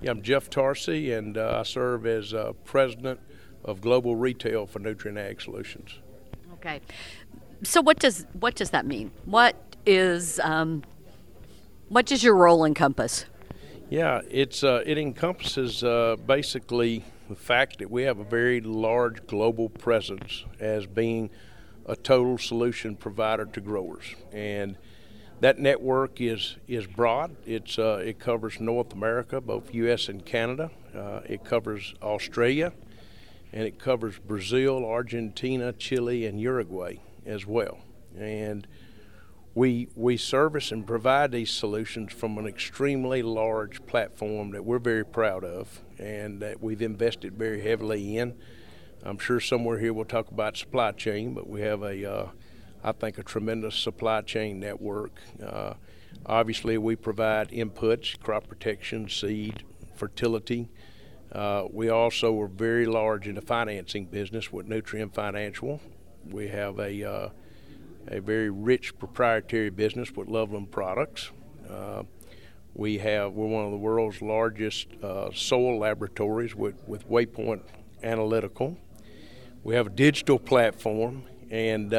Yeah, I'm Jeff Tarsi, and I serve as president of global retail for Nutrien Ag Solutions. Okay. So what does that mean? What does your role encompass? Yeah, it encompasses basically the fact that we have a very large global presence as being a total solution provider to growers, and that network is broad. It covers North America, both U.S. and Canada. It covers Australia, and it covers Brazil, Argentina, Chile, and Uruguay as well. And we service and provide these solutions from an extremely large platform that we're very proud of and that we've invested very heavily in. I'm sure somewhere here we'll talk about supply chain, but we have I think a tremendous supply chain network. Obviously, we provide inputs, crop protection, seed, fertility. We also are very large in the financing business with Nutrien Financial. We have a very rich proprietary business with Loveland Products. We're one of the world's largest soil laboratories with Waypoint Analytical. We have a digital platform, and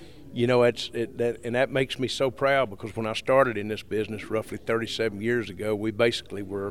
that makes me so proud because when I started in this business roughly 37 years ago, we basically were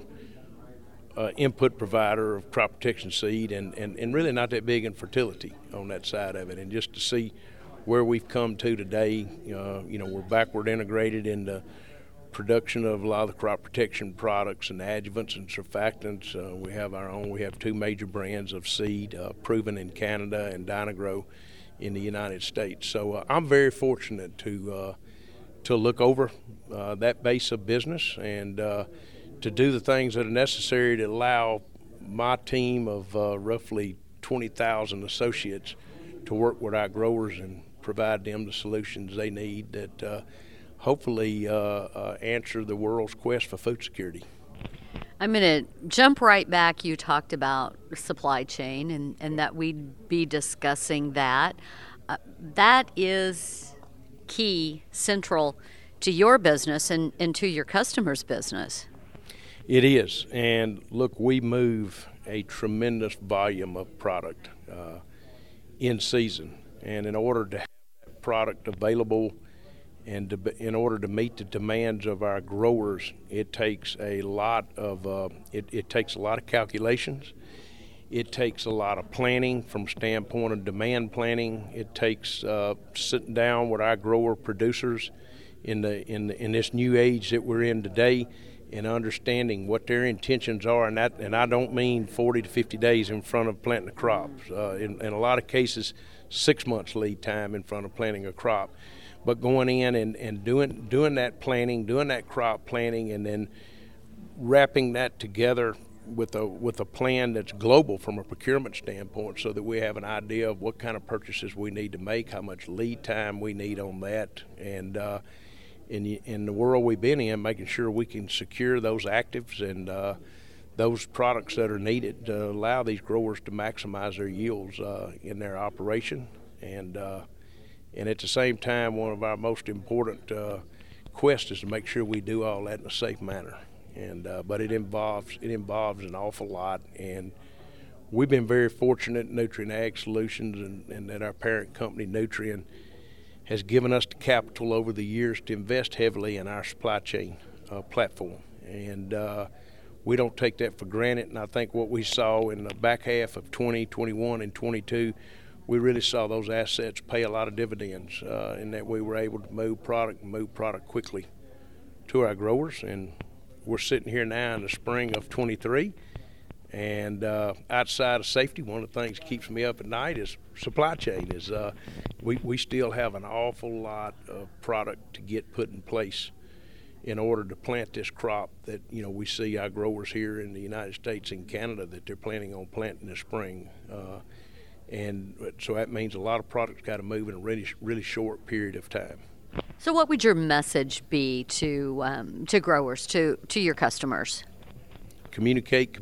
input provider of crop protection seed and really not that big in fertility on that side of it. And just to see where we've come to today, we're backward integrated in the production of a lot of the crop protection products and adjuvants and surfactants. We have two major brands of seed, Proven in Canada and Dynagrow in the United States. So I'm very fortunate to look over that base of business and to do the things that are necessary to allow my team of roughly 20,000 associates to work with our growers and provide them the solutions they need that hopefully answer the world's quest for food security. I'm going to jump right back. You talked about supply chain and that we'd be discussing that. That is key, central to your business and to your customers' business. It is. And look, we move a tremendous volume of product in season. And in order to have that product available and in order to meet the demands of our growers, it takes a lot of calculations. It takes a lot of planning from standpoint of demand planning. It takes sitting down with our grower producers in this new age that we're in today and understanding what their intentions are, and I don't mean 40 to 50 days in front of planting the crops. In a lot of cases, 6 months lead time in front of planting a crop. But going in and doing that planning, doing that crop planning, and then wrapping that together with a plan that's global from a procurement standpoint so that we have an idea of what kind of purchases we need to make, how much lead time we need on that, and in the world we've been in, making sure we can secure those actives and those products that are needed to allow these growers to maximize their yields in their operation. And at the same time, one of our most important quests is to make sure we do all that in a safe manner. But it involves an awful lot, and we've been very fortunate in Nutrien Ag Solutions and that our parent company Nutrien has given us the capital over the years to invest heavily in our supply chain platform, and we don't take that for granted. And I think what we saw in the back half of 2021 and 22, we really saw those assets pay a lot of dividends in that we were able to move product quickly to our growers. And we're sitting here now in the spring of 23, and outside of safety, one of the things that keeps me up at night is supply chain. We still have an awful lot of product to get put in place in order to plant this crop that we see our growers here in the United States and Canada that they're planning on planting this spring. And so that means a lot of product's got to move in a really, really short period of time. So what would your message be to growers, to your customers? Communicate.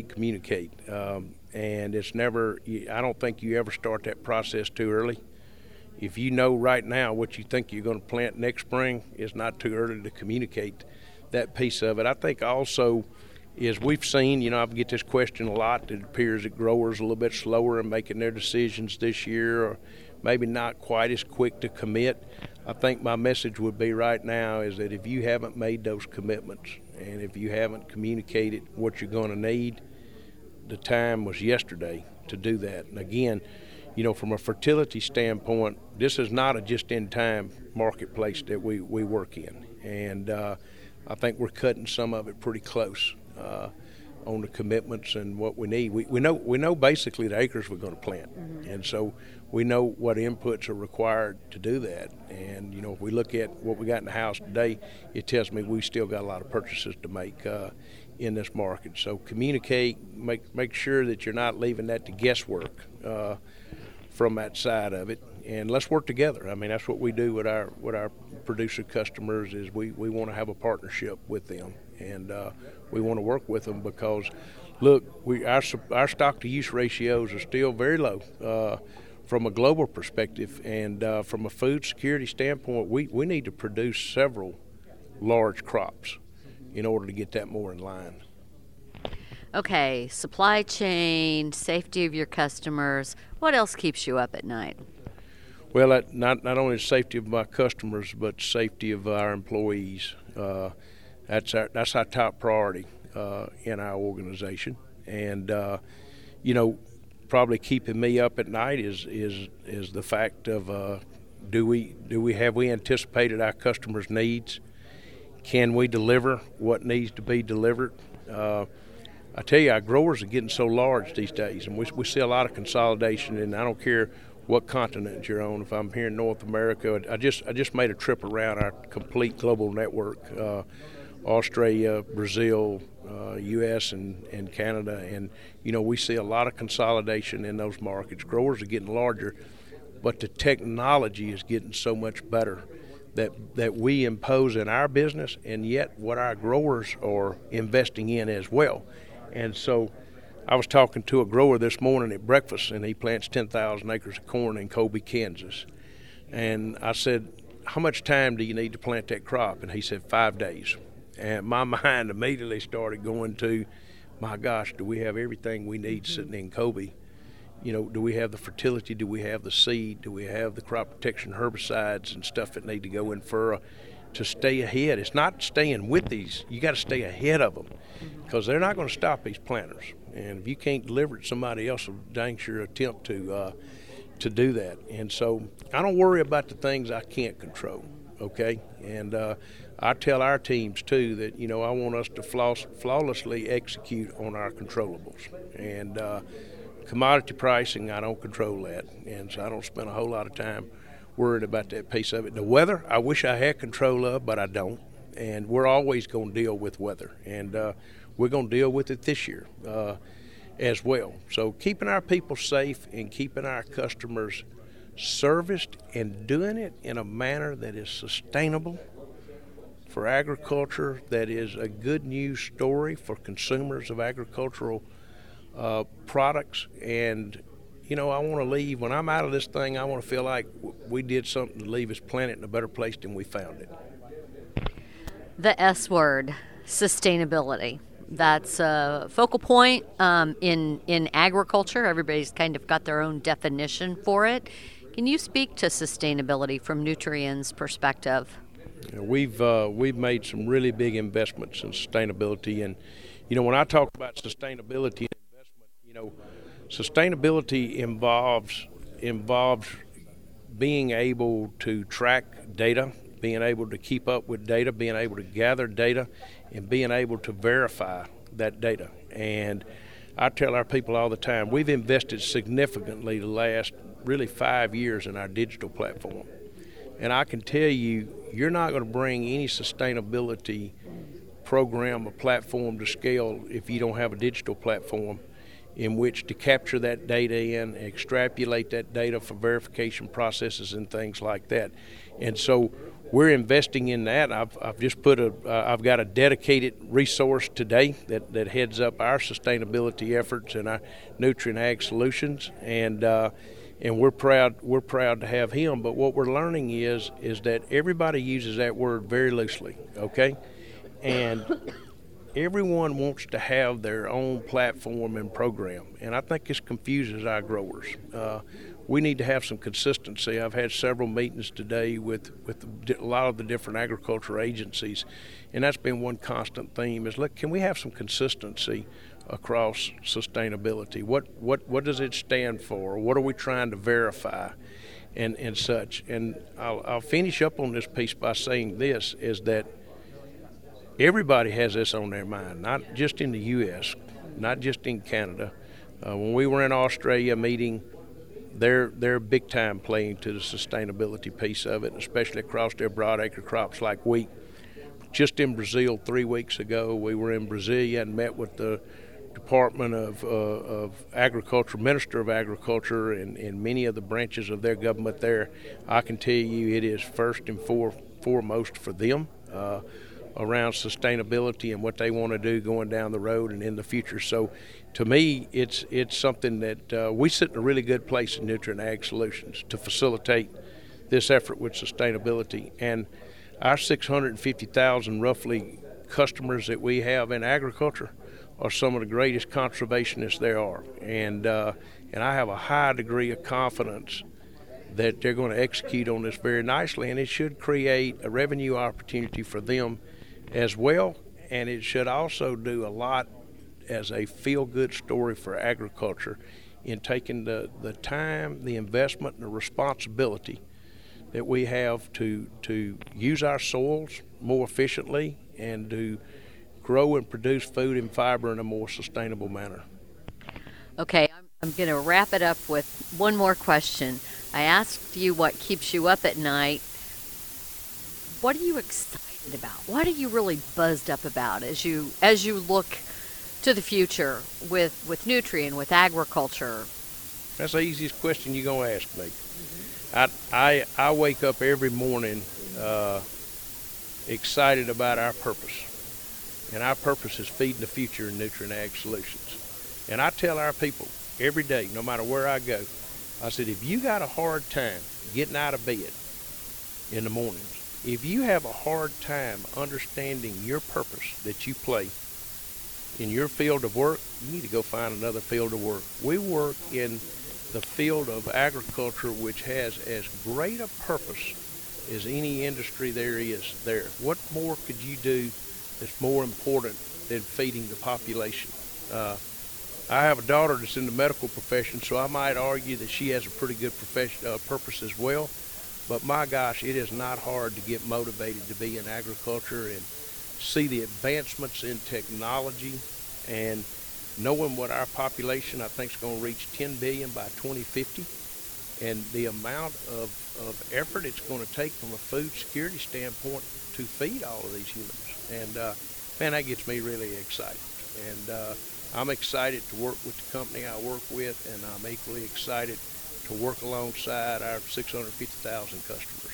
And it's never, I don't think you ever start that process too early. If you know right now what you think you're going to plant next spring, it's not too early to communicate that piece of it. I think also is we've seen, I get this question a lot, that it appears that growers are a little bit slower in making their decisions this year, or maybe not quite as quick to commit. I think my message would be right now is that if you haven't made those commitments and if you haven't communicated what you're going to need, the time was yesterday to do that. And again, from a fertility standpoint, this is not a just-in-time marketplace that we work in. And I think we're cutting some of it pretty close on the commitments and what we need. We know basically the acres we're going to plant, and so we know what inputs are required to do that. And if we look at what we got in the house today, it tells me we still got a lot of purchases to make in this market. So communicate, make sure that you're not leaving that to guesswork from that side of it, and let's work together. I mean, that's what we do with our producer customers. Is we want to have a partnership with them, and we want to work with them because, look, our stock to use ratios are still very low from a global perspective, and from a food security standpoint, we need to produce several large crops in order to get that more in line. Okay, supply chain, safety of your customers. What else keeps you up at night? Well, not only the safety of my customers, but safety of our employees. That's our top priority in our organization. And probably keeping me up at night is the fact of have we anticipated our customers' needs? Can we deliver what needs to be delivered? I tell you, our growers are getting so large these days, and we see a lot of consolidation. And I don't care what continent you're on. If I'm here in North America, I just made a trip around our complete global network, Australia, Brazil, U.S. and Canada, and we see a lot of consolidation in those markets. Growers are getting larger, but the technology is getting so much better that we impose in our business, and yet what our growers are investing in as well. And so I was talking to a grower this morning at breakfast, and he plants 10,000 acres of corn in Colby, Kansas. And I said, how much time do you need to plant that crop? And he said 5 days. And my mind immediately started going to, my gosh, do we have everything we need sitting in Colby? Do we have the fertility? Do we have the seed? Do we have the crop protection herbicides and stuff that need to go in furrow to stay ahead? It's not staying with these. You got to stay ahead of them because they're not going to stop these planters. And if you can't deliver it, somebody else will dang sure attempt to do that. And so I don't worry about the things I can't control, okay? And I tell our teams, too, that, I want us to flawlessly execute on our controllables. And commodity pricing, I don't control that. And so I don't spend a whole lot of time worried about that piece of it. The weather, I wish I had control of, but I don't. And we're always going to deal with weather. And we're going to deal with it this year as well. So keeping our people safe and keeping our customers serviced and doing it in a manner that is sustainable for agriculture, that is a good news story for consumers of agricultural products. And, I want to leave, when I'm out of this thing, I want to feel like we did something to leave this planet in a better place than we found it. The S word, sustainability. That's a focal point in agriculture. Everybody's kind of got their own definition for it. Can you speak to sustainability from Nutrien's perspective? We've made some really big investments in sustainability, and when I talk about sustainability and investment, sustainability involves being able to track data, being able to keep up with data, being able to gather data, and being able to verify that data. And I tell our people all the time, we've invested significantly the last really 5 years in our digital platform. And I can tell you, you're not going to bring any sustainability program or platform to scale if you don't have a digital platform in which to capture that data in, extrapolate that data for verification processes and things like that. And so we're investing in that. I've got a dedicated resource today that heads up our sustainability efforts and our Nutrien Ag Solutions, and we're proud to have him. But what we're learning is that everybody uses that word very loosely, okay? And everyone wants to have their own platform and program, and I think this confuses our growers. We need to have some consistency. I've had several meetings today with a lot of the different agriculture agencies, and that's been one constant theme is, look, can we have some consistency across sustainability? What does it stand for? What are we trying to verify and such? And I'll finish up on this piece by saying this, is that everybody has this on their mind, not just in the U.S., not just in Canada. When we were in Australia meeting, they're big time playing to the sustainability piece of it, especially across their broadacre crops like wheat. Just in Brazil 3 weeks ago, we were in Brasilia and met with the Department of Agriculture, Minister of Agriculture, and many of the branches of their government there. I can tell you it is first and foremost for them around sustainability and what they want to do going down the road and in the future. So to me, it's something that we sit in a really good place in Nutrien Ag Solutions to facilitate this effort with sustainability. And our 650,000 roughly customers that we have in agriculture are some of the greatest conservationists there are. And I have a high degree of confidence that they're going to execute on this very nicely, and it should create a revenue opportunity for them as well, and it should also do a lot as a feel-good story for agriculture in taking the time, the investment, and the responsibility that we have to use our soils more efficiently and to grow and produce food and fiber in a more sustainable manner. Okay, I'm going to wrap it up with one more question. I asked you what keeps you up at night. What are you excited about? What are you really buzzed up about as you look to the future with Nutrien, with agriculture? That's the easiest question you're going to ask me. I wake up every morning excited about our purpose. And our purpose is feeding the future in Nutrien Ag Solutions. And I tell our people every day, no matter where I go, I said, if you got a hard time getting out of bed in the mornings, if you have a hard time understanding your purpose that you play in your field of work, you need to go find another field of work. We work in the field of agriculture, which has as great a purpose as any industry there is there. What more could you do that's more important than feeding the population? I have a daughter that's in the medical profession, so I might argue that she has a pretty good purpose as well. But my gosh, it is not hard to get motivated to be in agriculture and see the advancements in technology and knowing what our population, I think, is going to reach 10 billion by 2050, and the amount of effort it's going to take from a food security standpoint to feed all of these humans. And man, that gets me really excited. And I'm excited to work with the company I work with, and I'm equally excited to work alongside our 650,000 customers.